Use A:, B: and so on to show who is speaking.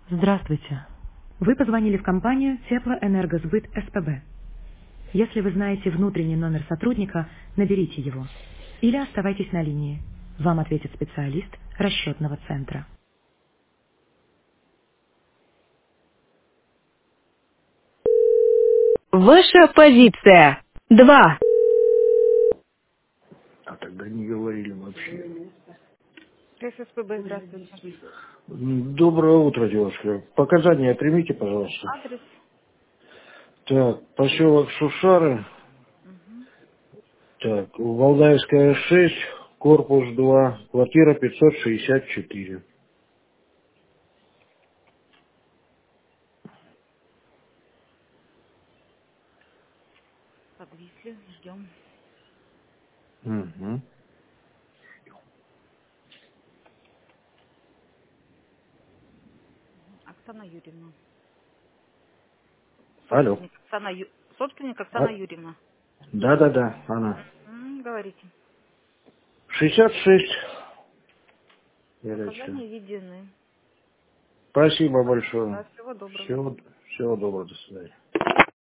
A: Здравствуйте. Вы позвонили в компанию Теплоэнергосбыт СПБ. Если вы знаете внутренний номер сотрудника, наберите его. Или оставайтесь на линии. Вам ответит специалист расчетного центра. Ваша позиция. 2.
B: А тогда не говорили вообще.
C: ССПБ, здравствуйте.
B: Доброе утро, девушка. Показания примите, пожалуйста.
C: Адрес?
B: Так, поселок Шушары. Так, Валдаевская 6, корпус 2, квартира 564.
C: Подвисли, ждем.
B: Угу.
C: Оксана Юрьевна.
B: Алло.
C: Собственник Оксана
B: А?
C: Юрьевна.
B: Да, она.
C: Говорите.
B: 66. Горячая.
C: Показания введены.
B: Спасибо большое.
C: Да, всего доброго.
B: Всего доброго, до свидания.